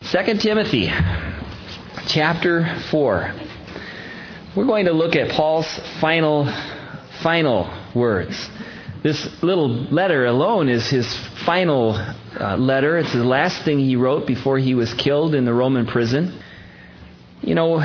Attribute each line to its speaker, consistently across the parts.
Speaker 1: 2 Timothy chapter 4. We're going to look at Paul's final words. This little letter alone is his final letter. It's the last thing he wrote before he was killed in the Roman prison. You know,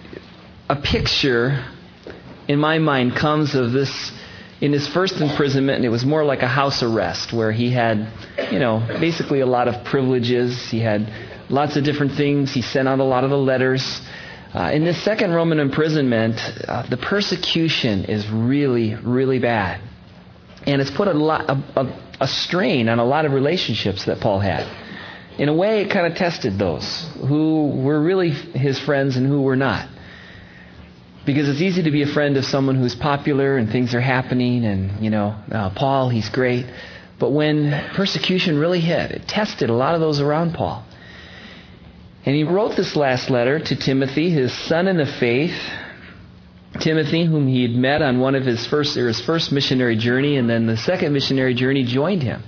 Speaker 1: a picture in my mind comes of this in his first imprisonment, and it was more like a house arrest where he had, basically a lot of privileges. He had lots of different things. He sent out a lot of the letters. In this second Roman imprisonment, the persecution is really, really bad. And it's put a strain on a lot of relationships that Paul had. In a way, it kind of tested those who were really his friends and who were not. Because it's easy to be a friend of someone who's popular and things are happening and, Paul, he's great. But when persecution really hit, it tested a lot of those around Paul. And he wrote this last letter to Timothy, his son in the faith, Timothy, whom he had met on one of his first missionary journey, and then the second missionary journey joined him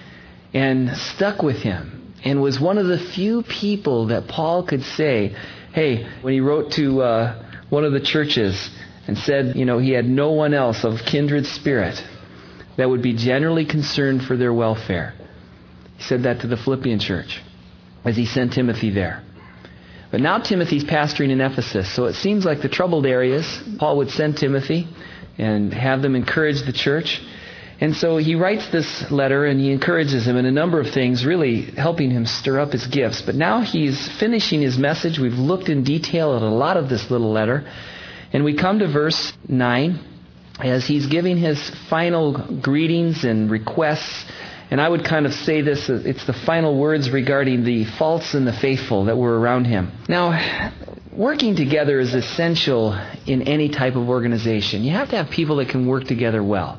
Speaker 1: and stuck with him and was one of the few people that Paul could say, hey, when he wrote to one of the churches and said, he had no one else of kindred spirit that would be generally concerned for their welfare. He said that to the Philippian church as he sent Timothy there. But now Timothy's pastoring in Ephesus, so it seems like the troubled areas, Paul would send Timothy and have them encourage the church. And so he writes this letter and he encourages him in a number of things, really helping him stir up his gifts. But now he's finishing his message. We've looked in detail at a lot of this little letter. And we come to verse 9 as he's giving his final greetings and requests. And I would kind of say this, it's the final words regarding the false and the faithful that were around him. Now, working together is essential in any type of organization. You have to have people that can work together well.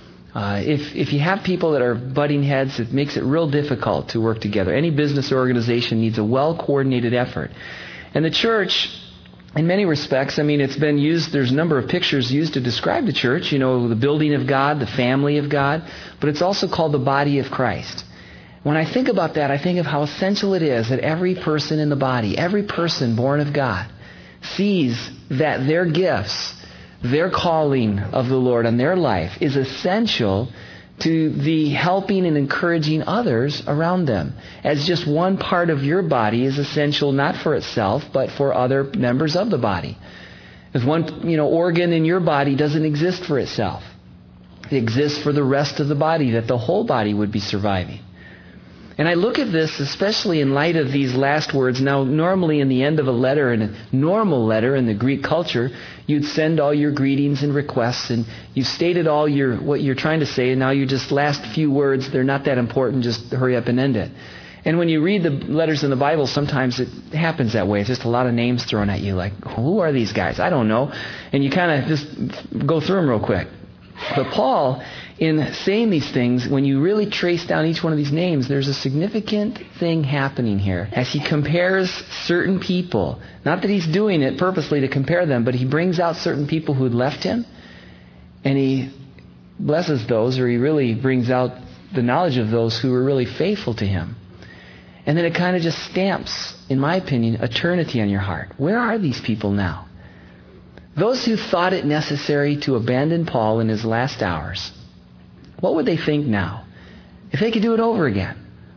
Speaker 1: If you have people that are butting heads, it makes it real difficult to work together. Any business or organization needs a well-coordinated effort. And the church, in many respects, it's been used, there's a number of pictures used to describe the church, the building of God, the family of God, but it's also called the body of Christ. When I think about that, I think of how essential it is that every person in the body, every person born of God, sees that their gifts, their calling of the Lord on their life is essential to the helping and encouraging others around them. As just one part of your body is essential not for itself, but for other members of the body. If one, organ in your body doesn't exist for itself. It exists for the rest of the body, that the whole body would be surviving. And I look at this, especially in light of these last words. Now, normally in the end of a letter, in a normal letter in the Greek culture, you'd send all your greetings and requests, and you've stated all what you're trying to say, and now your just last few words, they're not that important, just hurry up and end it. And when you read the letters in the Bible, sometimes it happens that way. It's just a lot of names thrown at you, like, who are these guys? I don't know. And you kind of just go through them real quick. But Paul, in saying these things, when you really trace down each one of these names, there's a significant thing happening here. As he compares certain people, not that he's doing it purposely to compare them, but he brings out certain people who had left him, and he blesses those, or he really brings out the knowledge of those who were really faithful to him. And then it kind of just stamps, in my opinion, eternity on your heart. Where are these people now? Those who thought it necessary to abandon Paul in his last hours, what would they think now if they could do it over again?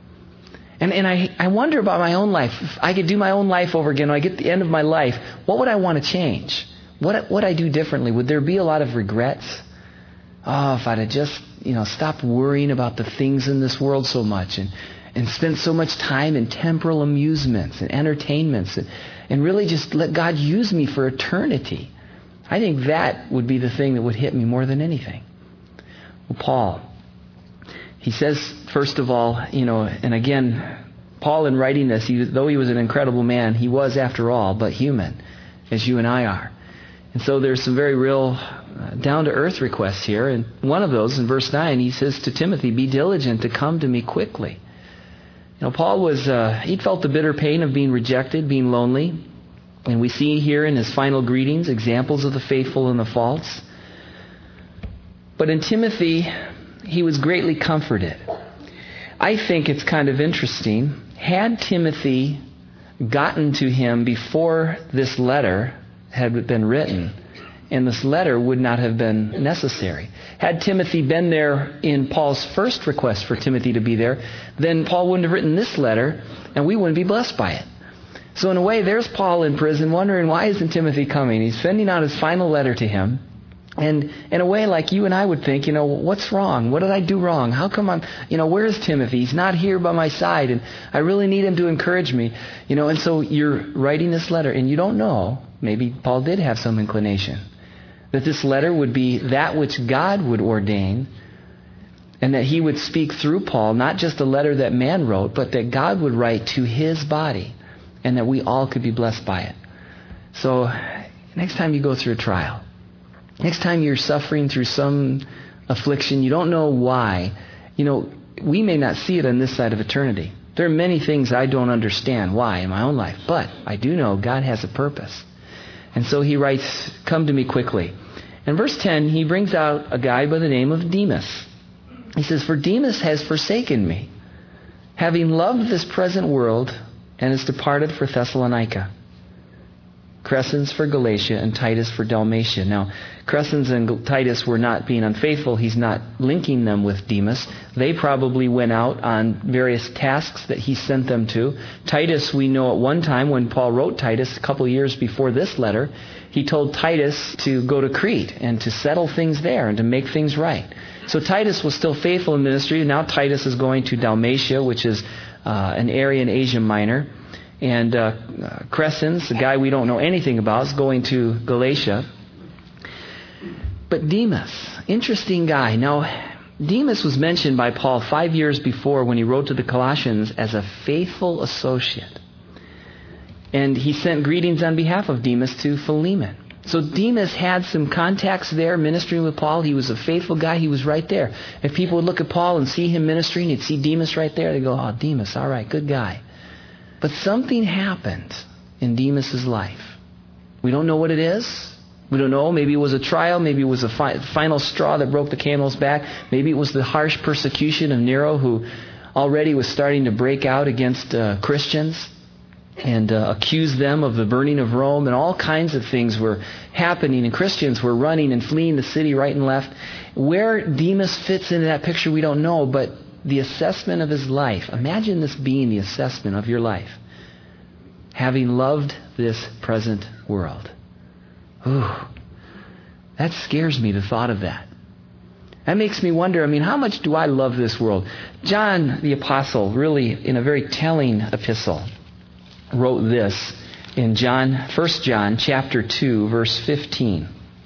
Speaker 1: And I wonder about my own life. If I could do my own life over again, when I get to the end of my life, what would I want to change? What would I do differently? Would there be a lot of regrets? Oh, if I'd have just, stopped worrying about the things in this world so much and spent so much time in temporal amusements and entertainments and really just let God use me for eternity. I think that would be the thing that would hit me more than anything. Well, Paul, he says, first of all, and again, Paul in writing this, though he was an incredible man, he was, after all, but human, as you and I are. And so there's some very real down-to-earth requests here. And one of those, in verse 9, he says to Timothy, be diligent to come to me quickly. Paul he'd felt the bitter pain of being rejected, being lonely. And we see here in his final greetings examples of the faithful and the false. But in Timothy, he was greatly comforted. I think it's kind of interesting. Had Timothy gotten to him before this letter had been written, and this letter would not have been necessary. Had Timothy been there in Paul's first request for Timothy to be there, then Paul wouldn't have written this letter, and we wouldn't be blessed by it. So in a way, there's Paul in prison wondering, why isn't Timothy coming? He's sending out his final letter to him. And in a way, like you and I would think, what's wrong? What did I do wrong? How come where's Timothy? He's not here by my side, and I really need him to encourage me. And so you're writing this letter, and you don't know, maybe Paul did have some inclination, that this letter would be that which God would ordain, and that he would speak through Paul, not just a letter that man wrote, but that God would write to his body, and that we all could be blessed by it. So next time you go through a trial, next time you're suffering through some affliction, you don't know why, we may not see it on this side of eternity. There are many things I don't understand why in my own life, but I do know God has a purpose. And so he writes, come to me quickly. In verse 10, he brings out a guy by the name of Demas. He says, for Demas has forsaken me, having loved this present world, and is departed for Thessalonica. Crescens for Galatia, and Titus for Dalmatia. Now, Crescens and Titus were not being unfaithful. He's not linking them with Demas. They probably went out on various tasks that he sent them to. Titus, we know at one time when Paul wrote Titus, a couple of years before this letter, he told Titus to go to Crete and to settle things there and to make things right. So Titus was still faithful in ministry. Now Titus is going to Dalmatia, which is an area in Asia Minor. And Crescens, the guy we don't know anything about, is going to Galatia. But Demas, interesting guy. Now, Demas was mentioned by Paul 5 years before when he wrote to the Colossians as a faithful associate. And he sent greetings on behalf of Demas to Philemon. So Demas had some contacts there ministering with Paul. He was a faithful guy. He was right there. If people would look at Paul and see him ministering, you'd see Demas right there. They'd go, oh, Demas, all right, good guy. But something happened in Demas' life. We don't know what it is. We don't know. Maybe it was a trial. Maybe it was a final straw that broke the camel's back. Maybe it was the harsh persecution of Nero, who already was starting to break out against Christians and accuse them of the burning of Rome. And all kinds of things were happening. And Christians were running and fleeing the city right and left. Where Demas fits into that picture, we don't know. But the assessment of his life, imagine this being the assessment of your life. Having loved this present world. Ooh, that scares me, the thought of that. That makes me wonder, how much do I love this world? John the Apostle, really in a very telling epistle, wrote this in 1 John chapter 2, verse 15.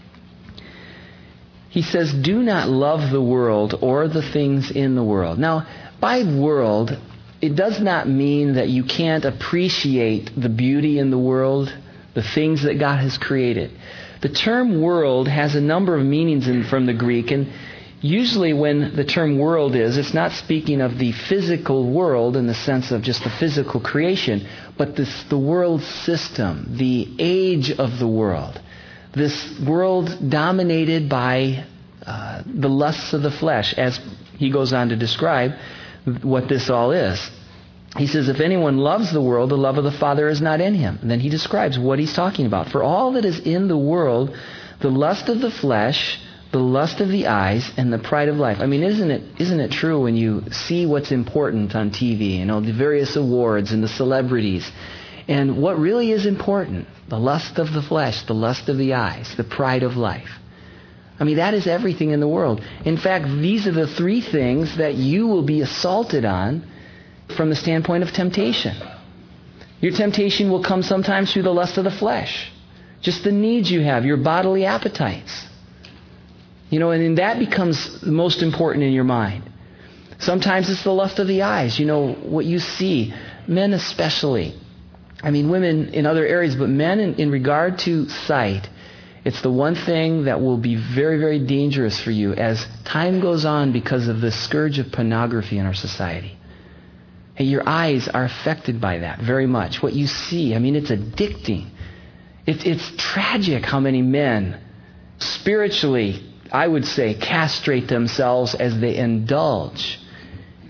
Speaker 1: He says, do not love the world or the things in the world. Now, by world, it does not mean that you can't appreciate the beauty in the world, the things that God has created. The term world has a number of meanings from the Greek, and usually when the term world it's not speaking of the physical world in the sense of just the physical creation, but the world system, the age of the world. This world dominated by the lusts of the flesh, as he goes on to describe what this all is. He says, if anyone loves the world, the love of the Father is not in him. And then he describes what he's talking about. For all that is in the world, the lust of the flesh, the lust of the eyes, and the pride of life. Isn't it true when you see what's important on TV, the various awards and the celebrities, and what really is important? The lust of the flesh, the lust of the eyes, the pride of life. That is everything in the world. In fact, these are the three things that you will be assaulted on from the standpoint of temptation. Your temptation will come sometimes through the lust of the flesh. Just the needs you have, your bodily appetites. And that becomes the most important in your mind. Sometimes it's the lust of the eyes, what you see. Men especially. Women in other areas, but men in regard to sight, it's the one thing that will be very, very dangerous for you as time goes on because of the scourge of pornography in our society. Hey, your eyes are affected by that very much. What you see, it's addicting. It's tragic how many men spiritually, I would say, castrate themselves as they indulge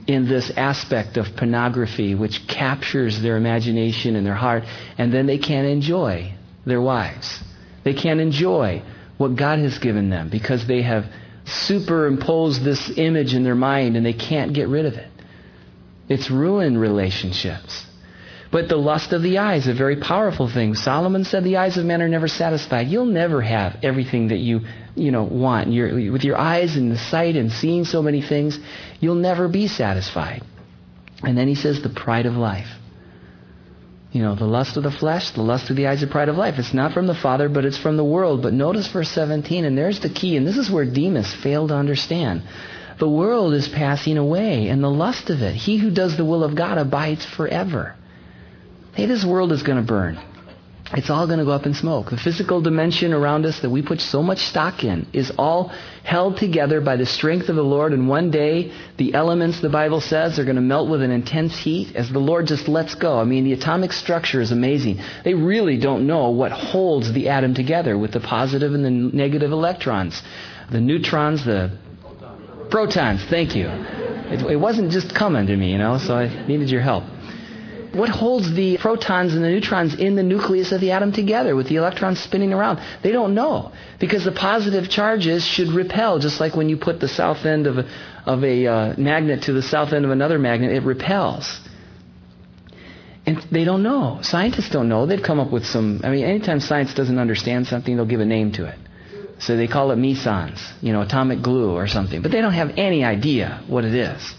Speaker 1: in this aspect of pornography, which captures their imagination and their heart, and then they can't enjoy their wives. They can't enjoy what God has given them because they have superimposed this image in their mind and they can't get rid of it. It's ruined relationships. But the lust of the eye is a very powerful thing. Solomon said the eyes of men are never satisfied. You'll never have everything that you want. With your eyes and the sight and seeing so many things, you'll never be satisfied. And then he says the pride of life. The lust of the flesh, the lust of the eyes, the pride of life. It's not from the Father, but it's from the world. But notice verse 17, and there's the key, and this is where Demas failed to understand. The world is passing away, and the lust of it. He who does the will of God abides forever. Hey, this world is going to burn. It's all going to go up in smoke. The physical dimension around us that we put so much stock in is all held together by the strength of the Lord. And one day, the elements, the Bible says, are going to melt with an intense heat as the Lord just lets go. I mean, the atomic structure is amazing. They really don't know what holds the atom together with the positive and the negative electrons. The neutrons, the protons. Thank you. It wasn't just coming to me, so I needed your help. What holds the protons and the neutrons in the nucleus of the atom together with the electrons spinning around? They don't know, because the positive charges should repel, just like when you put the south end of a magnet to the south end of another magnet, it repels. And they don't know. Scientists don't know. They've come up with anytime science doesn't understand something, they'll give a name to it. So they call it mesons, atomic glue or something. But they don't have any idea what it is.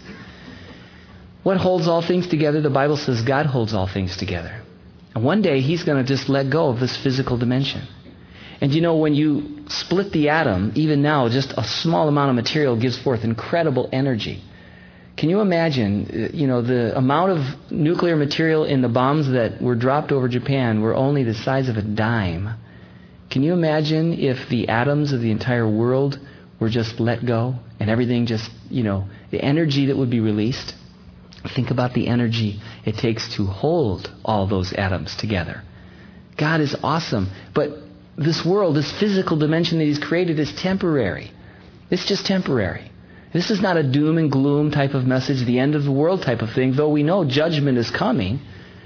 Speaker 1: What holds all things together? The Bible says God holds all things together. And one day He's going to just let go of this physical dimension. And when you split the atom, even now, just a small amount of material gives forth incredible energy. Can you imagine, the amount of nuclear material in the bombs that were dropped over Japan were only the size of a dime. Can you imagine if the atoms of the entire world were just let go and everything just, the energy that would be released? Think about the energy it takes to hold all those atoms together. God is awesome. But this world, this physical dimension that He's created is temporary. It's just temporary. This is not a doom and gloom type of message, the end of the world type of thing, though we know judgment is coming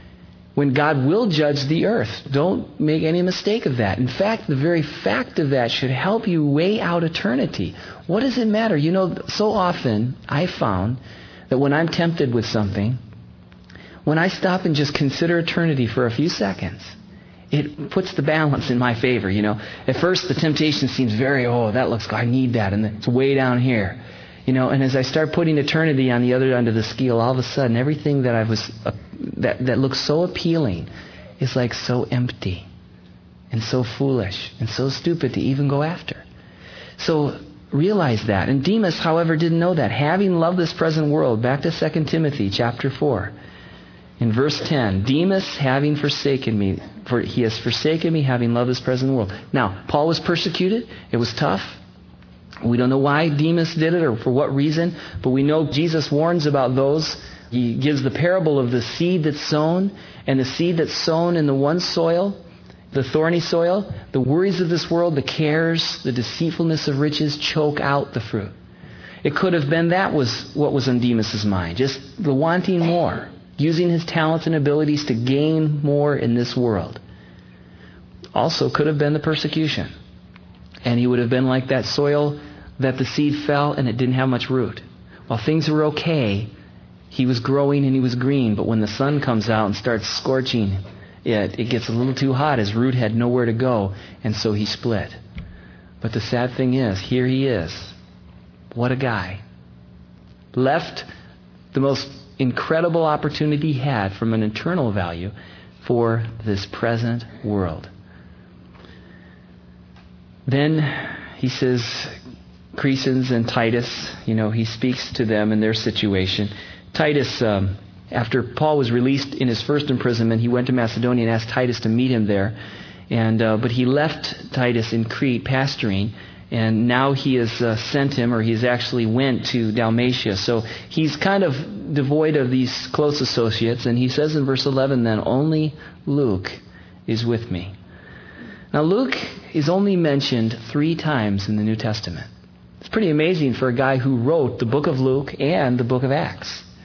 Speaker 1: when God will judge the earth. Don't make any mistake of that. In fact, the very fact of that should help you weigh out eternity. What does it matter? So often I found that when I'm tempted with something, when I stop and just consider eternity for a few seconds, it puts the balance in my favor. At first the temptation seems very, that looks good, I need that, and it's way down here. And as I start putting eternity on the other end of the scale, all of a sudden everything that that looks so appealing is like so empty and so foolish and so stupid to even go after. So realize that. And Demas, however, didn't know that. Having loved this present world, back to 2 Timothy chapter 4, in verse 10, Demas having forsaken me, for he has forsaken me, having loved this present world. Now, Paul was persecuted. It was tough. We don't know why Demas did it or for what reason, but we know Jesus warns about those. He gives the parable of the seed that's sown, and the seed that's sown in the one soil, the thorny soil, the worries of this world, the cares, the deceitfulness of riches choke out the fruit. It could have been that was what was on Demas' mind, just the wanting more, using his talents and abilities to gain more in this world. Also could have been the persecution. And he would have been like that soil that the seed fell and it didn't have much root. While things were okay, he was growing and he was green, but when the sun comes out and starts scorching, it gets a little too hot. His root had nowhere to go, and so he split. But the sad thing is, here he is. What a guy. Left the most incredible opportunity he had from an eternal value for this present world. Then he says, Crescens and Titus, he speaks to them in their situation. Titus, after Paul was released in his first imprisonment, he went to Macedonia and asked Titus to meet him there. But he left Titus in Crete pastoring, and now he has sent him, or he's actually went to Dalmatia. So he's kind of devoid of these close associates, and he says in verse 11, then, only Luke is with me. Now Luke is only mentioned 3 times in the New Testament. It's pretty amazing for a guy who wrote the book of Luke and the book of Acts.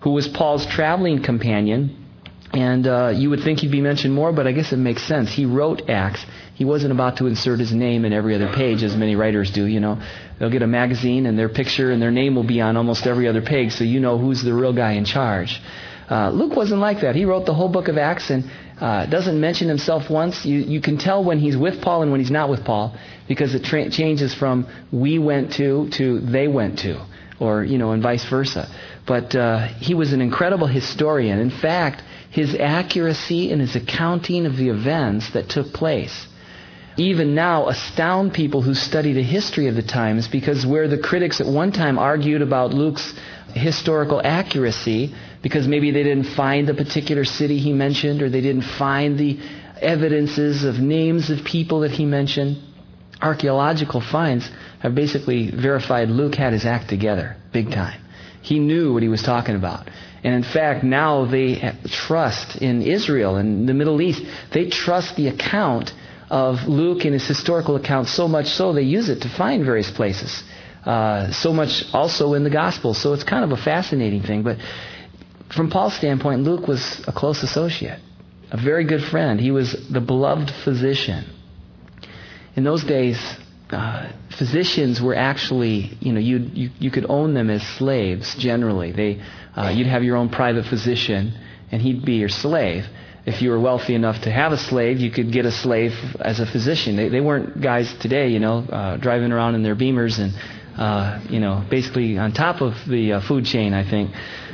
Speaker 1: who was Paul's traveling companion. And you would think he'd be mentioned more, but I guess it makes sense. He wrote Acts. He wasn't about to insert his name in every other page, as many writers do, They'll get a magazine, and their picture and their name will be on almost every other page, so you know who's the real guy in charge. Luke wasn't like that. He wrote the whole book of Acts and doesn't mention himself once. You can tell when he's with Paul and when he's not with Paul, because it changes from we went to they went to, or, and vice versa. But he was an incredible historian. In fact, his accuracy in his accounting of the events that took place even now astound people who study the history of the times, because where the critics at one time argued about Luke's historical accuracy because maybe they didn't find the particular city he mentioned, or they didn't find the evidences of names of people that he mentioned, archaeological finds have basically verified Luke had his act together big time. He knew what he was talking about. And in fact, now they trust in Israel and the Middle East. They trust the account of Luke and his historical account so much so they use it to find various places. So much also in the Gospels. So it's kind of a fascinating thing. But from Paul's standpoint, Luke was a close associate, a very good friend. He was the beloved physician. In those days, physicians were actually, you could own them as slaves generally. You'd have your own private physician, and he'd be your slave. If you were wealthy enough to have a slave, you could get a slave as a physician. They weren't guys today, driving around in their Beamers and, basically on top of the food chain, I think.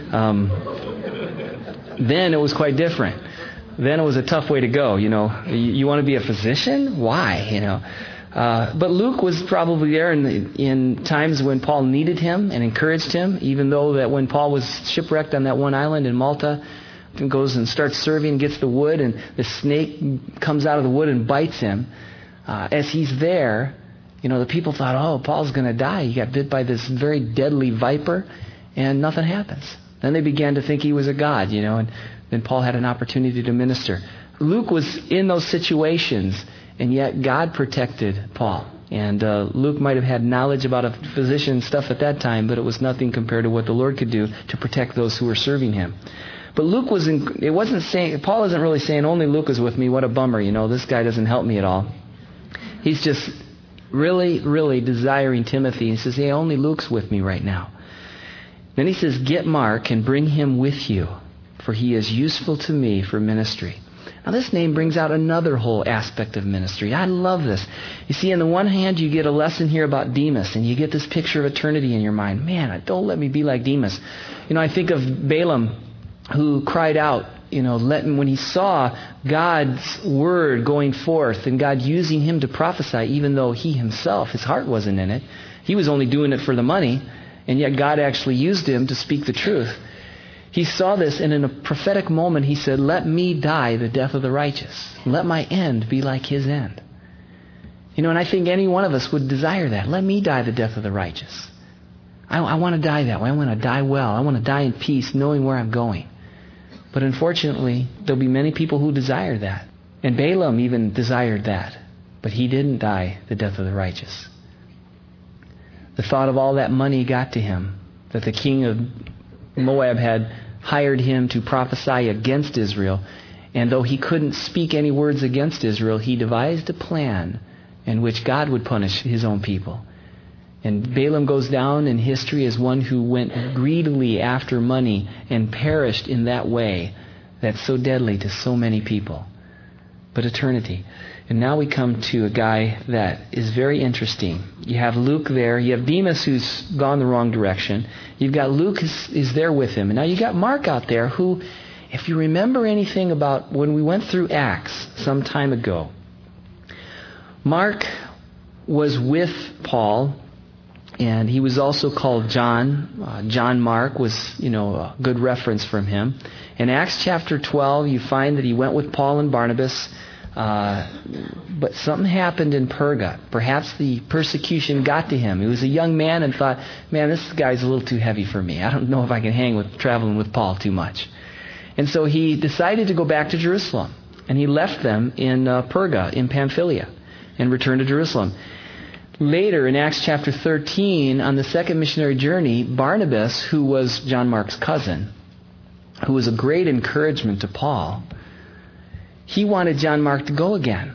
Speaker 1: Then it was quite different. Then it was a tough way to go, You want to be a physician? Why, But Luke was probably there in times when Paul needed him and encouraged him, even though that when Paul was shipwrecked on that one island in Malta, and goes and starts serving, gets the wood, and the snake comes out of the wood and bites him. As he's there, the people thought, oh, Paul's going to die. He got bit by this very deadly viper, and nothing happens. Then they began to think he was a god, and then Paul had an opportunity to minister. Luke was in those situations, and yet God protected Paul. And Luke might have had knowledge about a physician stuff at that time, but it was nothing compared to what the Lord could do to protect those who were serving him. But Luke Paul isn't really saying only Luke is with me. What a bummer, this guy doesn't help me at all. He's just really, really desiring Timothy. He says, hey, only Luke's with me right now. Then he says, get Mark and bring him with you, for he is useful to me for ministry. Now this name brings out another whole aspect of ministry. I love this. You see, on the one hand, you get a lesson here about Demas, and you get this picture of eternity in your mind. Man, don't let me be like Demas. I think of Balaam, who cried out, when he saw God's word going forth and God using him to prophesy, even though he himself, his heart wasn't in it. He was only doing it for the money, and yet God actually used him to speak the truth. He saw this, and in a prophetic moment, he said, let me die the death of the righteous. Let my end be like his end. And I think any one of us would desire that. Let me die the death of the righteous. I want to die that way. I want to die well. I want to die in peace, knowing where I'm going. But unfortunately, there'll be many people who desire that. And Balaam even desired that. But he didn't die the death of the righteous. The thought of all that money got to him, that the king of Moab had hired him to prophesy against Israel. And though he couldn't speak any words against Israel, he devised a plan in which God would punish his own people. And Balaam goes down in history as one who went greedily after money and perished in that way that's so deadly to so many people. But eternity. And now we come to a guy that is very interesting. You have Luke there. You have Demas, who's gone the wrong direction. You've got Luke is there with him. And now you got Mark out there who, if you remember anything about when we went through Acts some time ago, Mark was with Paul. And he was also called John. John Mark was, a good reference from him. In Acts chapter 12, you find that he went with Paul and Barnabas. But something happened in Perga. Perhaps the persecution got to him. He was a young man and thought, man, this guy's a little too heavy for me. I don't know if I can traveling with Paul too much. And so he decided to go back to Jerusalem. And he left them in Perga, in Pamphylia, and returned to Jerusalem. Later, in Acts chapter 13, on the second missionary journey, Barnabas, who was John Mark's cousin, who was a great encouragement to Paul, he wanted John Mark to go again.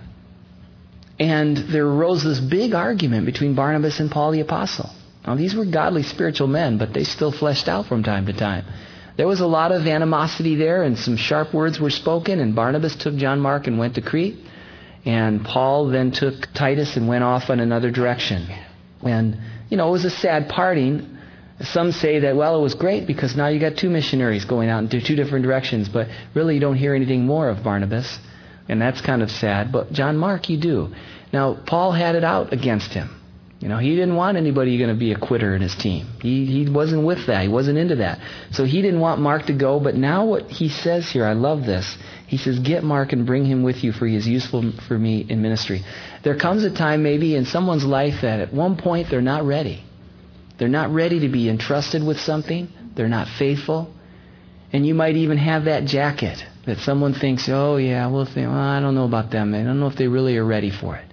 Speaker 1: And there arose this big argument between Barnabas and Paul the Apostle. Now, these were godly spiritual men, but they still fleshed out from time to time. There was a lot of animosity there, and some sharp words were spoken, and Barnabas took John Mark and went to Crete. And Paul then took Titus and went off in another direction. And, it was a sad parting. Some say that, well, it was great because now you got two missionaries going out into two different directions, but really you don't hear anything more of Barnabas. And that's kind of sad. But John Mark, you do. Now, Paul had it out against him. He didn't want anybody going to be a quitter in his team. He wasn't with that. He wasn't into that. So he didn't want Mark to go. But now what he says here, I love this. He says, get Mark and bring him with you, for he is useful for me in ministry. There comes a time maybe in someone's life that at one point they're not ready. They're not ready to be entrusted with something. They're not faithful. And you might even have that jacket that someone thinks, oh yeah, I don't know about them. I don't know if they really are ready for it.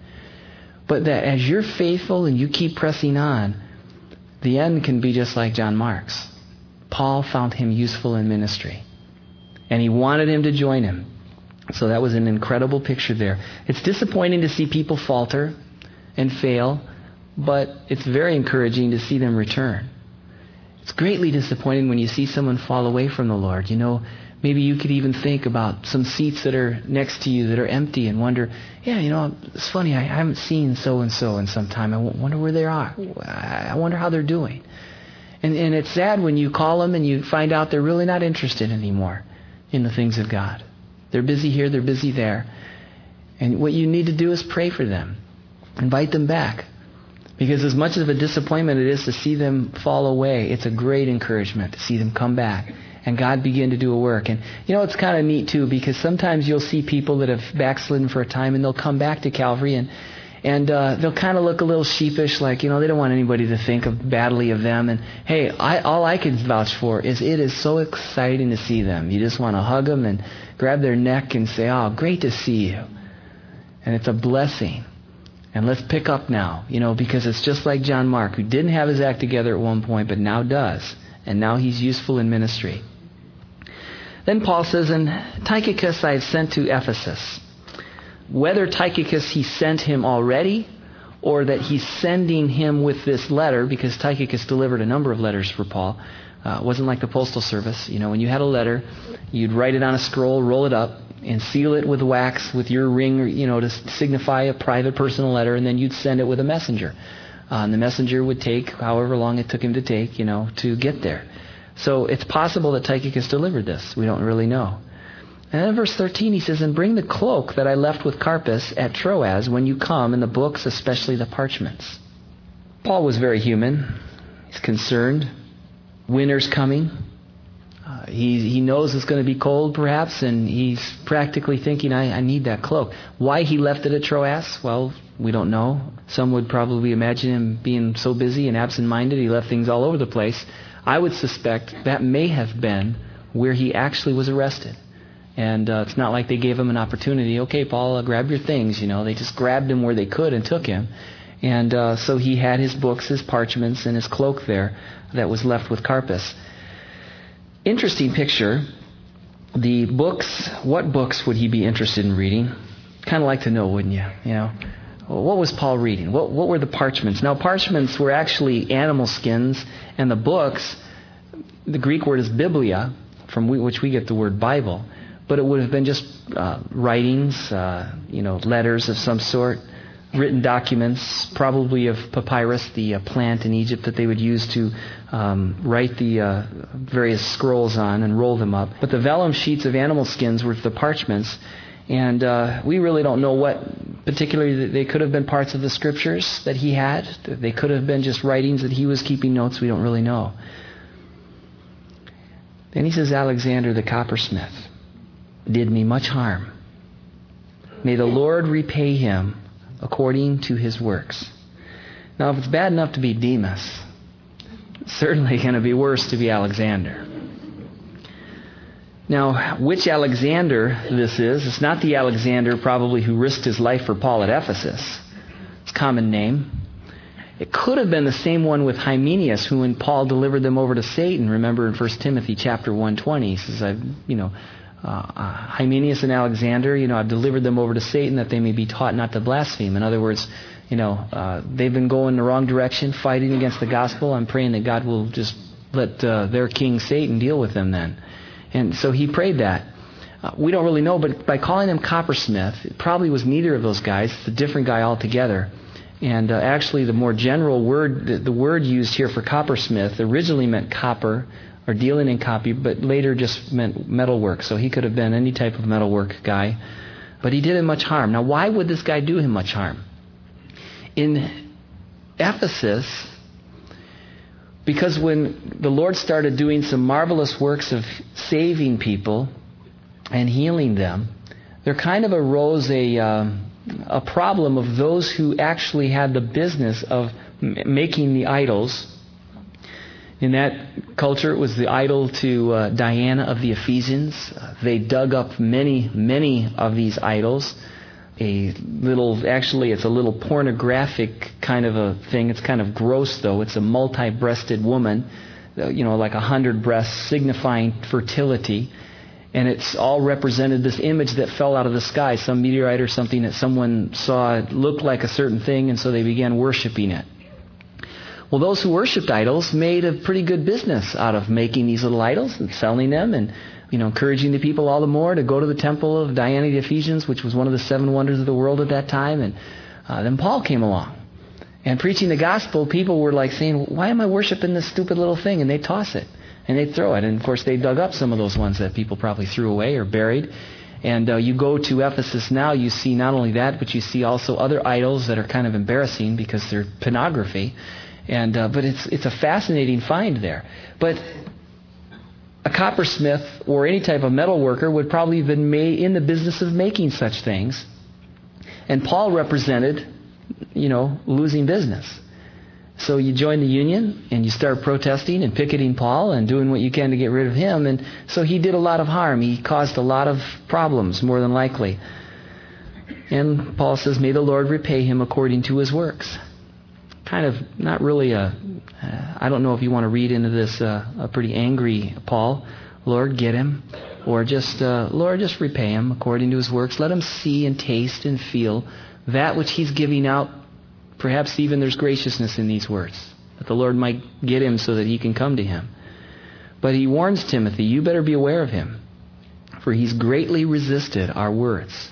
Speaker 1: But that as you're faithful and you keep pressing on, the end can be just like John Mark's. Paul found him useful in ministry. And he wanted him to join him. So that was an incredible picture there. It's disappointing to see people falter and fail, but it's very encouraging to see them return. It's greatly disappointing when you see someone fall away from the Lord. Maybe you could even think about some seats that are next to you that are empty and wonder, it's funny, I haven't seen so-and-so in some time. I wonder where they are. I wonder how they're doing. And it's sad when you call them and you find out they're really not interested anymore in the things of God. They're busy here, they're busy there. And what you need to do is pray for them. Invite them back. Because as much of a disappointment it is to see them fall away, it's a great encouragement to see them come back and God begin to do a work. And it's kind of neat too, because sometimes you'll see people that have backslidden for a time and they'll come back to Calvary and they'll kind of look a little sheepish, like, they don't want anybody to think badly of them. And hey, all I can vouch for is it is so exciting to see them. You just want to hug them and grab their neck and say, oh, great to see you. And it's a blessing. And let's pick up now, because it's just like John Mark, who didn't have his act together at one point, but now does. And now he's useful in ministry. Then Paul says, and Tychicus I have sent to Ephesus. Whether Tychicus he sent him already, or that he's sending him with this letter, because Tychicus delivered a number of letters for Paul. It wasn't like the postal service. When you had a letter, you'd write it on a scroll, roll it up, and seal it with wax with your ring, to signify a private personal letter, and then you'd send it with a messenger. And the messenger would take however long it took him to take, to get there. So it's possible that Tychicus delivered this. We don't really know. And then in verse 13 he says, and bring the cloak that I left with Carpus at Troas when you come, and the books, especially the parchments. Paul was very human. He's concerned. Winter's coming. He knows it's going to be cold, perhaps, and he's practically thinking, I need that cloak. Why he left it at Troas? Well, we don't know. Some would probably imagine him being so busy and absent-minded, he left things all over the place. I would suspect that may have been where he actually was arrested. And it's not like they gave him an opportunity. Okay, Paul, grab your things. They just grabbed him where they could and took him. And so he had his books, his parchments, and his cloak there that was left with Carpus. Interesting picture. The books, what books would he be interested in reading? Kind of like to know, wouldn't you? What was Paul reading? What were the parchments? Now, parchments were actually animal skins, and the books, the Greek word is biblia, from which we get the word Bible, but it would have been just writings, letters of some sort, written documents, probably of papyrus, the plant in Egypt that they would use to write the various scrolls on and roll them up. But the vellum sheets of animal skins were the parchments, and we really don't know what particularly they could have been parts of the scriptures that he had. They could have been just writings that he was keeping notes. We don't really know. Then he says, Alexander the coppersmith did me much harm. May the Lord repay him according to his works. Now, if it's bad enough to be Demas, it's certainly going to be worse to be Alexander. Now, which Alexander this is, it's not the Alexander probably who risked his life for Paul at Ephesus. It's a common name. It could have been the same one with Hymenaeus, who when Paul delivered them over to Satan, remember in 1 Timothy chapter 1:20, he says, Hymenaeus and Alexander, I've delivered them over to Satan that they may be taught not to blaspheme. In other words, they've been going the wrong direction, fighting against the gospel. I'm praying that God will just let their king Satan deal with them then. And so he prayed that. We don't really know, but by calling him coppersmith, it probably was neither of those guys. It's a different guy altogether. And actually the more general word, the word used here for coppersmith originally meant copper or dealing in copper, but later just meant metalwork. So he could have been any type of metalwork guy. But he did him much harm. Now why would this guy do him much harm? In Ephesus, because when the Lord started doing some marvelous works of saving people and healing them, there kind of arose a problem of those who actually had the business of making the idols. In that culture, it was the idol to Diana of the Ephesians. They dug up many of these idols. It's a little pornographic kind of a thing. It's kind of gross, though. It's a multi-breasted woman, like 100 breasts, signifying fertility. And it's all represented this image that fell out of the sky, some meteorite or something that someone saw looked like a certain thing, and so they began worshiping it. Well, those who worshipped idols made a pretty good business out of making these little idols and selling them and encouraging the people all the more to go to the temple of Diana of the Ephesians, which was one of the 7 wonders of the world at that time. And then Paul came along. And preaching the gospel, people were like saying, why am I worshiping this stupid little thing? And they'd toss it. And they'd throw it. And of course, they dug up some of those ones that people probably threw away or buried. And you go to Ephesus now, you see not only that, but you see also other idols that are kind of embarrassing because they're pornography. And but it's a fascinating find there. But a coppersmith or any type of metal worker would probably have been in the business of making such things. And Paul represented, losing business. So you join the union and you start protesting and picketing Paul and doing what you can to get rid of him. And so he did a lot of harm. He caused a lot of problems, more than likely. And Paul says, may the Lord repay him according to his works. Kind of not really I don't know if you want to read into this a pretty angry Paul. Lord, get him. Or just, Lord, just repay him according to his works. Let him see and taste and feel that which he's giving out. Perhaps even there's graciousness in these words, that the Lord might get him so that he can come to him. But he warns Timothy, you better be aware of him, for he's greatly resisted our words.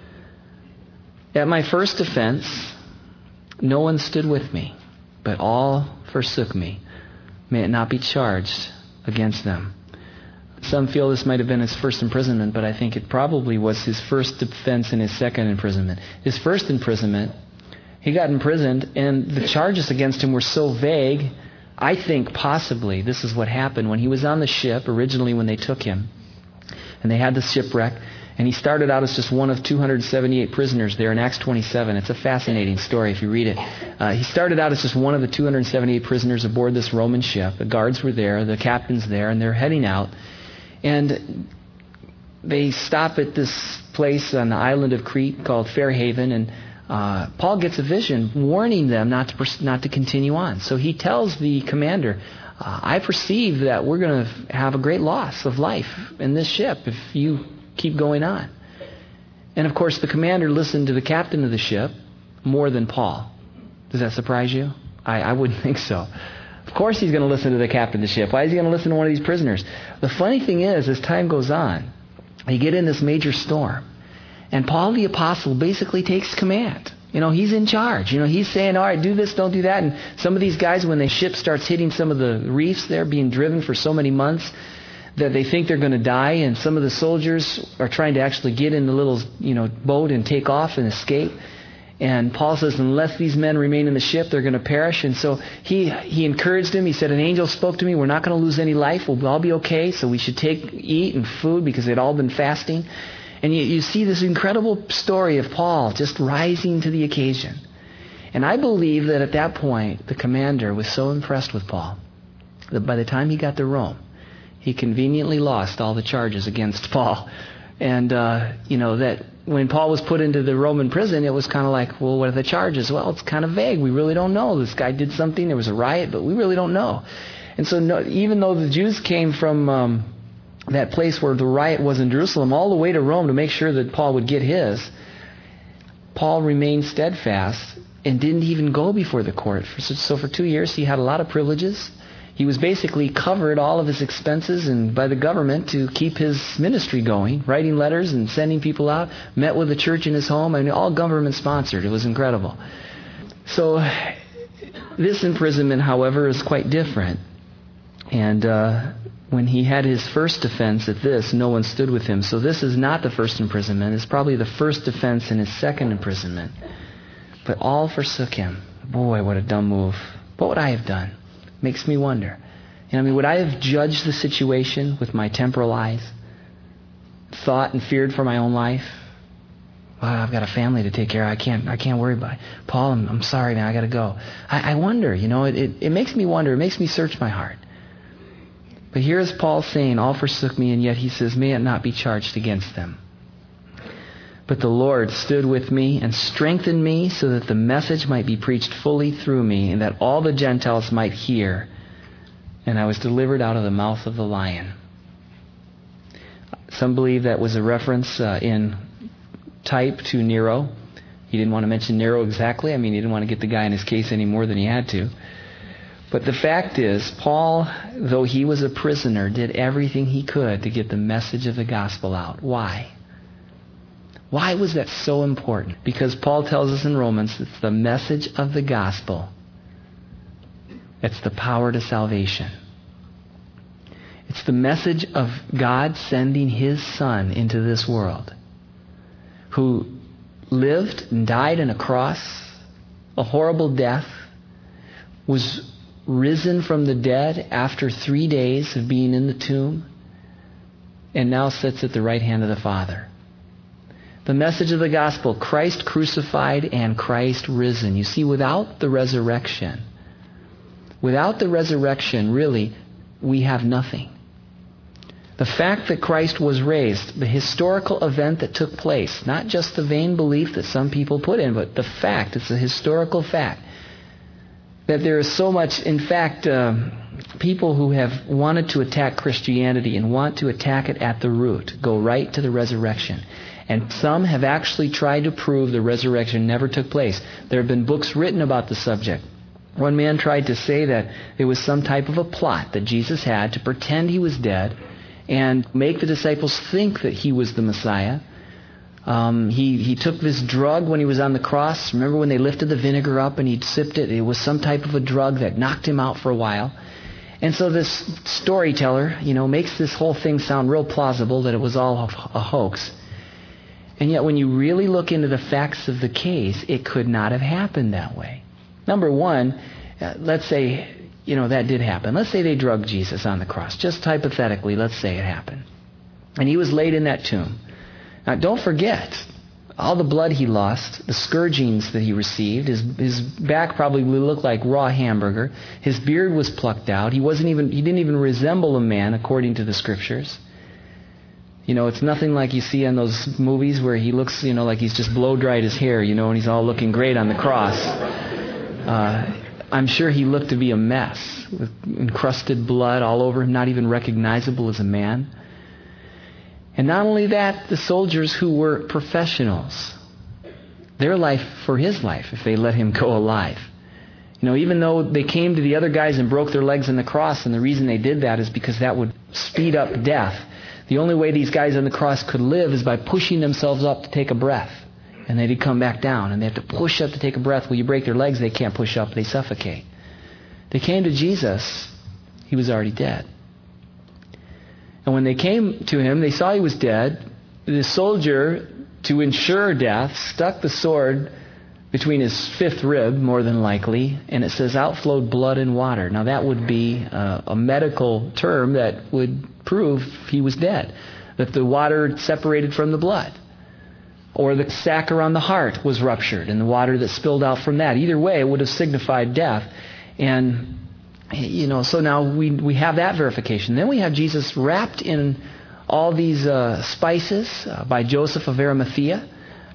Speaker 1: At my first offense, no one stood with me, but all forsook me. May it not be charged against them. Some feel this might have been his first imprisonment, but I think it probably was his first offense and his second imprisonment. His first imprisonment, he got imprisoned, and the charges against him were so vague, I think possibly this is what happened when he was on the ship, originally when they took him, and they had the shipwreck, and he started out as just one of 278 prisoners there in Acts 27. It's a fascinating story if you read it. He started out as just one of the 278 prisoners aboard this Roman ship. The guards were there, the captain's there, and they're heading out. And they stop at this place on the island of Crete called Fairhaven, and Paul gets a vision warning them not to continue on. So he tells the commander, I perceive that we're going to have a great loss of life in this ship if you keep going on. And of course, the commander listened to the captain of the ship more than Paul. Does that surprise you? I wouldn't think so. Of course he's going to listen to the captain of the ship. Why is he going to listen to one of these prisoners? The funny thing is, as time goes on, you get in this major storm, and Paul the apostle basically takes command. He's in charge. He's saying, all right, do this, don't do that. And some of these guys, when the ship starts hitting some of the reefs there, being driven for so many months, that they think they're going to die, and some of the soldiers are trying to actually get in the little, boat and take off and escape. And Paul says, unless these men remain in the ship, they're going to perish. And so he encouraged him. He said, an angel spoke to me. We're not going to lose any life. We'll all be okay. So we should eat and food because they'd all been fasting. And you see this incredible story of Paul just rising to the occasion. And I believe that at that point, the commander was so impressed with Paul that by the time he got to Rome, he conveniently lost all the charges against Paul. And, that when Paul was put into the Roman prison, it was kind of like, well, what are the charges? Well, it's kind of vague. We really don't know. This guy did something. There was a riot, but we really don't know. And so even though the Jews came from that place where the riot was in Jerusalem all the way to Rome to make sure that Paul would get his, Paul remained steadfast and didn't even go before the court. So for 2 years, he had a lot of privileges. He was basically covered all of his expenses and by the government to keep his ministry going, writing letters and sending people out, met with the church in his home, and all government sponsored. It was incredible. So this imprisonment, however, is quite different. And when he had his first offense at this, no one stood with him. So this is not the first imprisonment. It's probably the first offense in his second imprisonment. But all forsook him. Boy, what a dumb move. What would I have done? Makes me wonder. Would I have judged the situation with my temporal eyes? Thought and feared for my own life? Well, I've got a family to take care of. I can't worry about it. Paul, I'm sorry, man. I got to go. I wonder, it makes me wonder. It makes me search my heart. But here is Paul saying, all forsook me, and yet he says, may it not be charged against them. But the Lord stood with me and strengthened me so that the message might be preached fully through me and that all the Gentiles might hear. And I was delivered out of the mouth of the lion. Some believe that was a reference in type to Nero. He didn't want to mention Nero exactly. He didn't want to get the guy in his case any more than he had to. But the fact is, Paul, though he was a prisoner, did everything he could to get the message of the gospel out. Why? Why was that so important? Because Paul tells us in Romans, it's the message of the gospel. It's the power to salvation. It's the message of God sending His Son into this world, who lived and died on a cross, a horrible death, was risen from the dead after 3 days of being in the tomb, and now sits at the right hand of the Father. The message of the gospel, Christ crucified and Christ risen. You see, without the resurrection, really, we have nothing. The fact that Christ was raised, the historical event that took place, not just the vain belief that some people put in, but the fact, it's a historical fact, that there is so much, in fact, people who have wanted to attack Christianity and want to attack it at the root, go right to the resurrection. And some have actually tried to prove the resurrection never took place. There have been books written about the subject. One man tried to say that it was some type of a plot that Jesus had to pretend He was dead and make the disciples think that He was the Messiah. He took this drug when He was on the cross. Remember when they lifted the vinegar up and He sipped it? It was some type of a drug that knocked Him out for a while. And so this storyteller, makes this whole thing sound real plausible that it was all a hoax. And yet when you really look into the facts of the case, it could not have happened that way. Number one, let's say, that did happen. Let's say they drugged Jesus on the cross. Just hypothetically, let's say it happened. And He was laid in that tomb. Now, don't forget, all the blood He lost, the scourgings that He received, his back probably looked like raw hamburger. His beard was plucked out. He didn't even resemble a man according to the Scriptures. It's nothing like you see in those movies where he looks, like he's just blow-dried his hair, and he's all looking great on the cross. I'm sure he looked to be a mess with encrusted blood all over him, not even recognizable as a man. And not only that, the soldiers who were professionals, their life for His life, if they let Him go alive. Even though they came to the other guys and broke their legs on the cross, and the reason they did that is because that would speed up death. The only way these guys on the cross could live is by pushing themselves up to take a breath. And they'd come back down, and they have to push up to take a breath. Well, you break their legs, they can't push up, they suffocate. They came to Jesus, He was already dead. And when they came to Him, they saw He was dead. The soldier, to ensure death, stuck the sword between his fifth rib, more than likely, and it says outflowed blood and water. Now that would be a medical term that would prove he was dead, that the water separated from the blood. Or the sac around the heart was ruptured and the water that spilled out from that. Either way, it would have signified death. And, so now we have that verification. Then we have Jesus wrapped in all these spices by Joseph of Arimathea.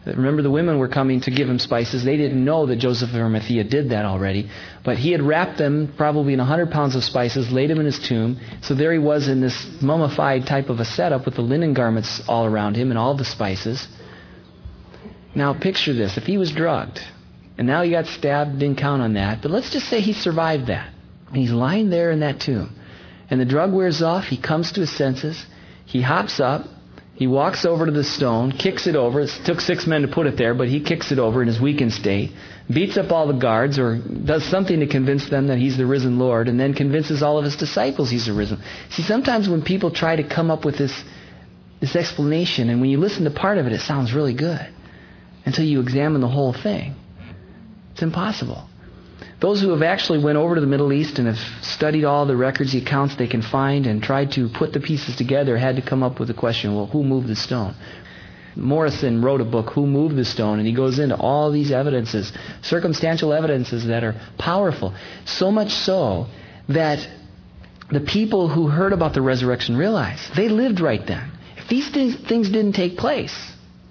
Speaker 1: Remember, the women were coming to give him spices. They didn't know that Joseph of Arimathea did that already. But he had wrapped them probably in 100 pounds of spices, laid them in his tomb. So there he was in this mummified type of a setup with the linen garments all around him and all the spices. Now picture this. If he was drugged, and now he got stabbed, didn't count on that. But let's just say he survived that. And he's lying there in that tomb. And the drug wears off. He comes to his senses. He hops up. He walks over to the stone, kicks it over. It took 6 men to put it there, but he kicks it over in his weakened state, beats up all the guards, or does something to convince them that he's the risen Lord, and then convinces all of his disciples he's the risen. See, sometimes when people try to come up with this explanation, and when you listen to part of it, it sounds really good, until you examine the whole thing. It's impossible. Those who have actually went over to the Middle East and have studied all the records, the accounts they can find, and tried to put the pieces together, had to come up with the question, well, who moved the stone? Morrison wrote a book, Who Moved the Stone? And he goes into all these evidences, circumstantial evidences that are powerful. So much so that the people who heard about the resurrection realized they lived right then. If these things didn't take place,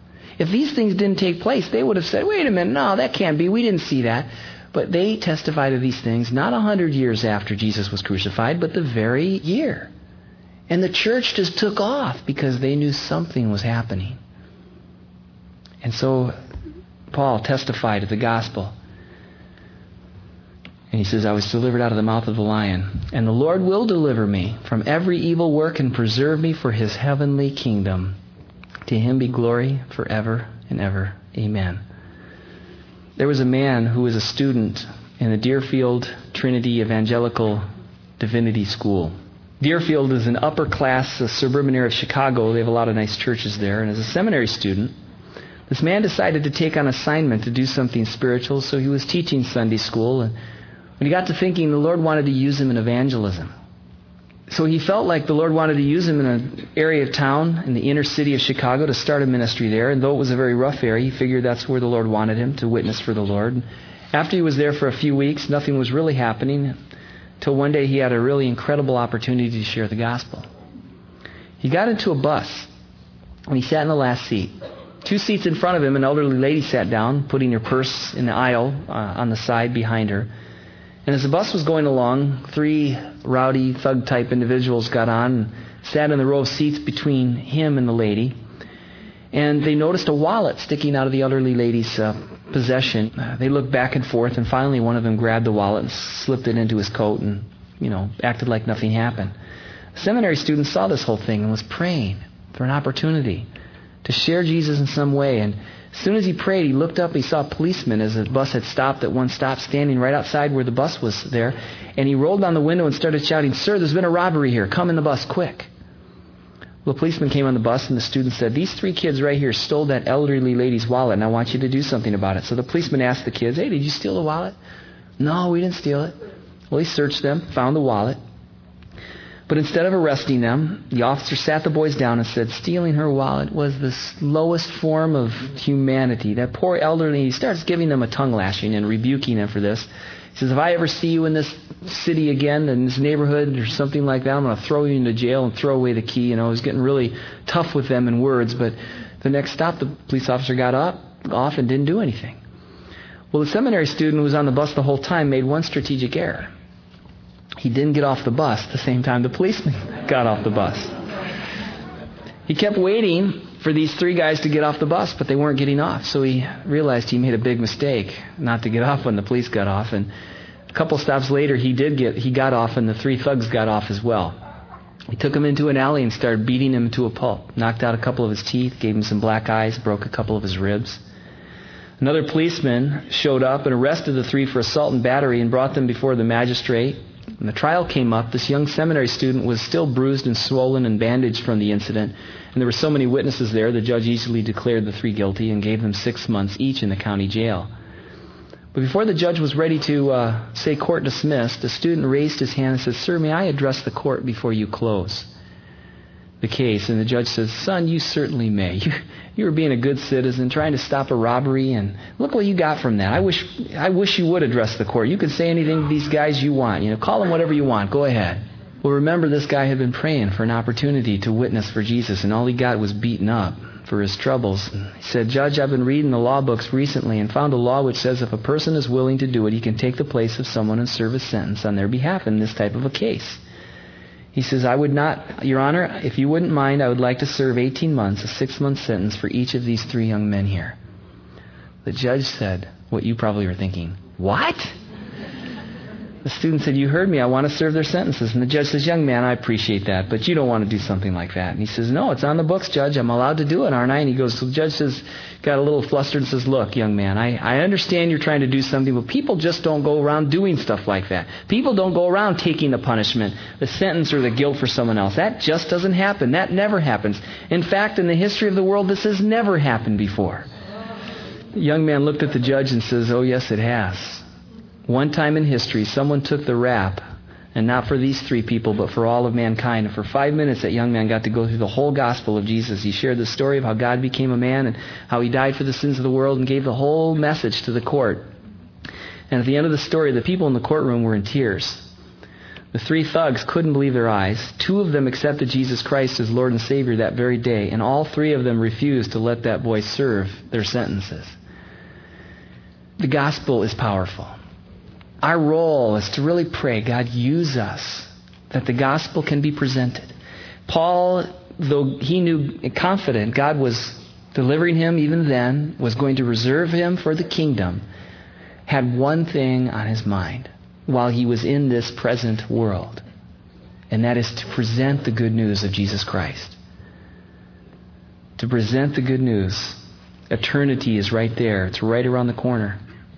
Speaker 1: they would have said, wait a minute, no, that can't be. We didn't see that. But they testified of these things not 100 years after Jesus was crucified, but the very year. And the church just took off because they knew something was happening. And so Paul testified of the gospel. And he says, I was delivered out of the mouth of the lion. And the Lord will deliver me from every evil work and preserve me for his heavenly kingdom. To him be glory forever and ever. Amen. There was a man who was a student in the Deerfield Trinity Evangelical Divinity School. Deerfield is an upper-class suburban area of Chicago. They have a lot of nice churches there. And as a seminary student, this man decided to take on assignment to do something spiritual, so he was teaching Sunday school. And when he got to thinking, the Lord wanted to use him in evangelism. So he felt like the Lord wanted to use him in an area of town, in the inner city of Chicago, to start a ministry there. And though it was a very rough area, he figured that's where the Lord wanted him to witness for the Lord. After he was there for a few weeks, nothing was really happening, till one day he had a really incredible opportunity to share the gospel. He got into a bus, and he sat in the last seat. 2 seats in front of him, an elderly lady sat down, putting her purse in the aisle on the side behind her. And as the bus was going along, 3 rowdy, thug-type individuals got on and sat in the row of seats between him and the lady. And they noticed a wallet sticking out of the elderly lady's possession. They looked back and forth, and finally one of them grabbed the wallet and slipped it into his coat and, acted like nothing happened. A seminary student saw this whole thing and was praying for an opportunity to share Jesus in some way. And as soon as he prayed, he looked up, he saw a policeman as the bus had stopped at one stop, standing right outside where the bus was there. And he rolled down the window and started shouting, "Sir, there's been a robbery here. Come in the bus, quick." Well, the policeman came on the bus, and the student said, "These 3 kids right here stole that elderly lady's wallet, and I want you to do something about it." So the policeman asked the kids, "Hey, did you steal the wallet?" "No, we didn't steal it." Well, he searched them, found the wallet. But instead of arresting them, the officer sat the boys down and said, stealing her wallet was the lowest form of humanity. That poor elderly, he starts giving them a tongue lashing and rebuking them for this. He says, "If I ever see you in this city again, in this neighborhood or something like that, I'm going to throw you into jail and throw away the key." He was getting really tough with them in words. But the next stop, the police officer got off and didn't do anything. Well, the seminary student who was on the bus the whole time made one strategic error. He didn't get off the bus at the same time the policeman got off the bus. He kept waiting for these 3 guys to get off the bus, but they weren't getting off. So he realized he made a big mistake not to get off when the police got off. And a couple stops later, he got off, and the 3 thugs got off as well. He took him into an alley and started beating him to a pulp. Knocked out a couple of his teeth, gave him some black eyes, broke a couple of his ribs. Another policeman showed up and arrested the 3 for assault and battery and brought them before the magistrate. When the trial came up, this young seminary student was still bruised and swollen and bandaged from the incident. And there were so many witnesses there, the judge easily declared the 3 guilty and gave them 6 months each in the county jail. But before the judge was ready to say court dismissed, the student raised his hand and said, "Sir, may I address the court before you close the case?" And the judge says, "Son, you certainly may. You were being a good citizen, trying to stop a robbery, and look what you got from that. I wish you would address the court. You can say anything to these guys you want. Call them whatever you want. Go ahead." Well, remember, this guy had been praying for an opportunity to witness for Jesus, and all he got was beaten up for his troubles. He said, "Judge, I've been reading the law books recently and found a law which says if a person is willing to do it, he can take the place of someone and serve a sentence on their behalf in this type of a case." He says, "I would not, Your Honor, if you wouldn't mind, I would like to serve 18 months, a 6-month sentence for each of these 3 young men here." The judge said what you probably were thinking. "What?" The student said, "You heard me. I want to serve their sentences." And the judge says, "Young man, I appreciate that, but you don't want to do something like that." And he says, "No, it's on the books, Judge. I'm allowed to do it, aren't I?" And he goes, so the judge says, got a little flustered and says, "Look, young man, I understand you're trying to do something, but people just don't go around doing stuff like that. People don't go around taking the punishment, the sentence, or the guilt for someone else. That just doesn't happen. That never happens. In fact, in the history of the world, this has never happened before." The young man looked at the judge and says, "Oh, yes, it has. One time in history, someone took the rap, and not for these 3 people, but for all of mankind. And for 5 minutes, that young man got to go through the whole gospel of Jesus. He shared the story of how God became a man and how he died for the sins of the world and gave the whole message to the court. And at the end of the story, the people in the courtroom were in tears. The 3 thugs couldn't believe their eyes. 2 of them accepted Jesus Christ as Lord and Savior that very day, and all 3 of them refused to let that boy serve their sentences. The gospel is powerful. Our role is to really pray, God, use us, that the gospel can be presented. Paul, though he knew confident God was delivering him even then, was going to reserve him for the kingdom, had one thing on his mind while he was in this present world, and that is to present the good news of Jesus Christ. To present the good news. Eternity is right there. It's right around the corner.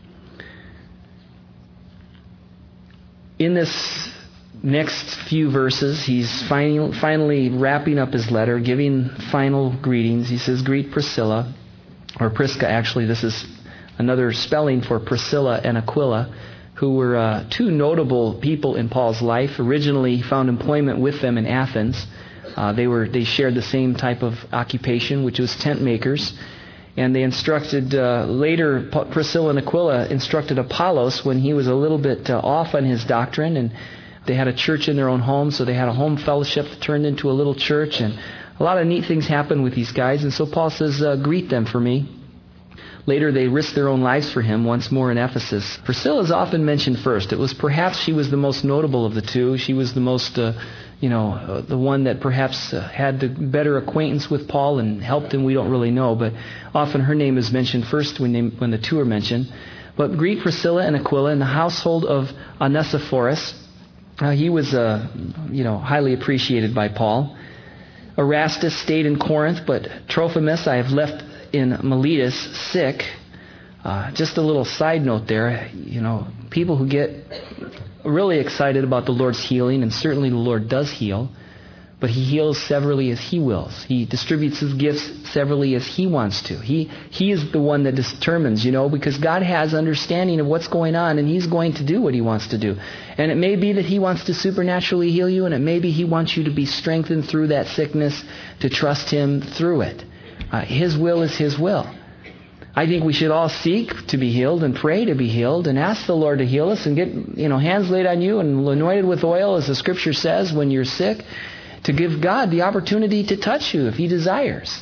Speaker 1: In this next few verses, he's finally wrapping up his letter, giving final greetings. He says, "Greet Priscilla," or Prisca actually. This is another spelling for Priscilla and Aquila, who were 2 notable people in Paul's life. Originally, he found employment with them in Athens. They shared the same type of occupation, which was tent makers. And they instructed, later Priscilla and Aquila instructed Apollos when he was a little bit off on his doctrine. And they had a church in their own home, so they had a home fellowship that turned into a little church. And a lot of neat things happened with these guys. And so Paul says, "Greet them for me." Later they risked their own lives for him once more in Ephesus. Priscilla is often mentioned first. It was perhaps she was the most notable of the 2. She was the most, the one that perhaps had the better acquaintance with Paul and helped him. We don't really know, but often her name is mentioned first when the 2 are mentioned. But greet Priscilla and Aquila in the household of Onesiphorus. He was, highly appreciated by Paul. Erastus stayed in Corinth, but Trophimus I have left in Miletus sick. Just a little side note there, people who get really excited about the Lord's healing, and certainly the Lord does heal, but He heals severally as He wills. He distributes His gifts severally as He wants to. He is the one that determines, because God has understanding of what's going on, and He's going to do what He wants to do. And it may be that He wants to supernaturally heal you, and it may be He wants you to be strengthened through that sickness, to trust Him through it. His will is His will. I think we should all seek to be healed and pray to be healed and ask the Lord to heal us and get, hands laid on you and anointed with oil, as the Scripture says, when you're sick, to give God the opportunity to touch you if He desires.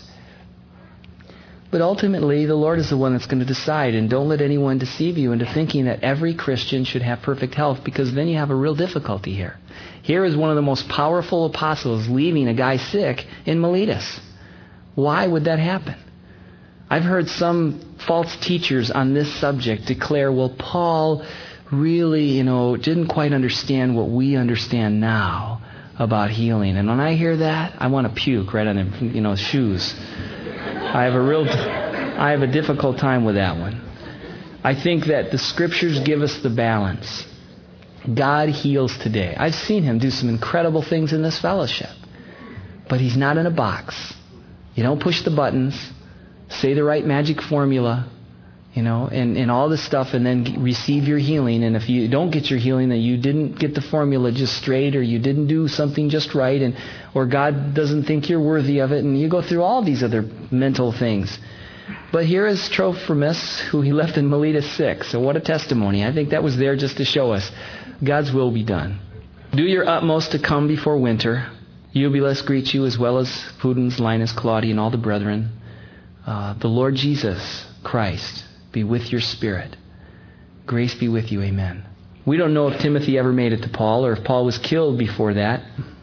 Speaker 1: But ultimately, the Lord is the one that's going to decide, and don't let anyone deceive you into thinking that every Christian should have perfect health, because then you have a real difficulty here. Here is one of the most powerful apostles leaving a guy sick in Miletus. Why would that happen? I've heard some false teachers on this subject declare, well, Paul really, didn't quite understand what we understand now about healing. And when I hear that, I want to puke right on their, shoes. I have a difficult time with that one. I think that the Scriptures give us the balance. God heals today. I've seen Him do some incredible things in this fellowship. But He's not in a box. You don't push the buttons, say the right magic formula, and all this stuff, and then receive your healing. And if you don't get your healing, then you didn't get the formula just straight, or you didn't do something just right, or God doesn't think you're worthy of it, and you go through all these other mental things. But here is Trophimus, who he left in Miletus sick. So what a testimony. I think that was there just to show us God's will be done. Do your utmost to come before winter. Eubulus greets you, as well as Pudens, Linus, Claudia, and all the brethren. the Lord Jesus Christ be with your spirit. Grace be with you. Amen. We don't know if Timothy ever made it to Paul or if Paul was killed before that.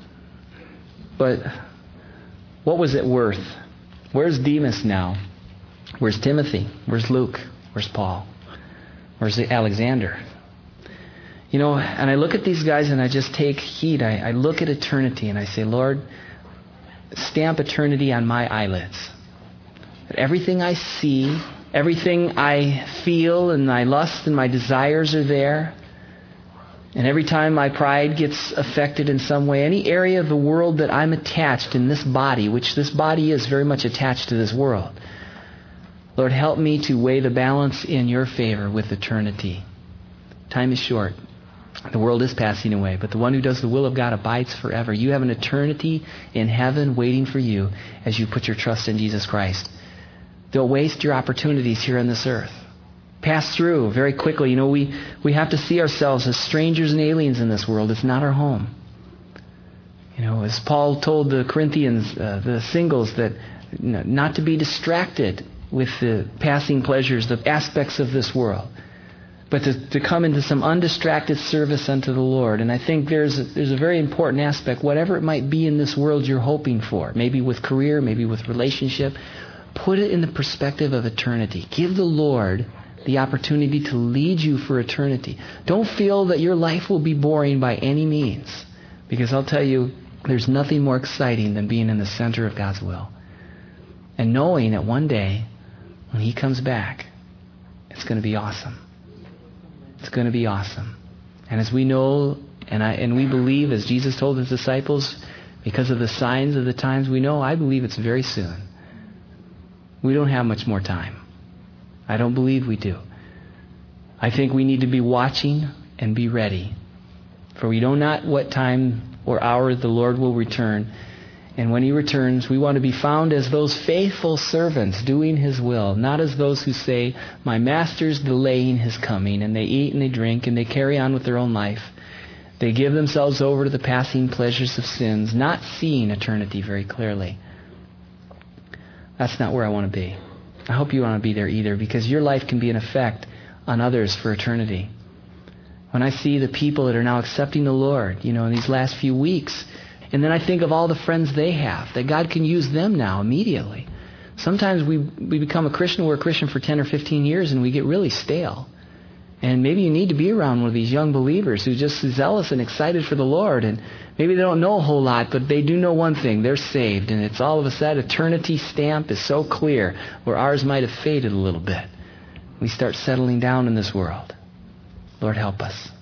Speaker 1: But what was it worth? Where's Demas now? Where's Timothy? Where's Luke? Where's Paul? Where's Alexander? You know, and I look at these guys and I just take heed. I look at eternity and I say, Lord, stamp eternity on my eyelids. That everything I see, everything I feel and my lust and my desires are there. And every time my pride gets affected in some way, any area of the world that I'm attached in this body, which this body is very much attached to this world, Lord, help me to weigh the balance in your favor with eternity. Time is short. The world is passing away, but the one who does the will of God abides forever. You have an eternity in heaven waiting for you as you put your trust in Jesus Christ. Don't waste your opportunities here on this earth. Pass through very quickly. You know, we have to see ourselves as strangers and aliens in this world. It's not our home. You know, as Paul told the Corinthians, the singles, that not to be distracted with the passing pleasures, the aspects of this world, but to come into some undistracted service unto the Lord. And I think there's a very important aspect, whatever it might be in this world you're hoping for, maybe with career, maybe with relationship, put it in the perspective of eternity. Give the Lord the opportunity to lead you for eternity. Don't feel that your life will be boring by any means, because I'll tell you, there's nothing more exciting than being in the center of God's will. And knowing that one day, when He comes back, it's going to be awesome. It's going to be awesome. And as we know, and we believe, as Jesus told His disciples, because of the signs of the times we know, I believe it's very soon. We don't have much more time. I don't believe we do. I think we need to be watching and be ready. For we know not what time or hour the Lord will return. And when He returns, we want to be found as those faithful servants doing His will, not as those who say, my master's delaying His coming, and they eat and they drink and they carry on with their own life. They give themselves over to the passing pleasures of sins, not seeing eternity very clearly. That's not where I want to be. I hope you want to be there either, because your life can be an effect on others for eternity. When I see the people that are now accepting the Lord, you know, in these last few weeks, and then I think of all the friends they have, that God can use them now immediately. Sometimes we become a Christian, we're a Christian for 10 or 15 years, and we get really stale. And maybe you need to be around one of these young believers who's just zealous and excited for the Lord. And maybe they don't know a whole lot, but they do know one thing. They're saved. And it's all of a sudden, eternity stamp is so clear, where ours might have faded a little bit. We start settling down in this world. Lord, help us.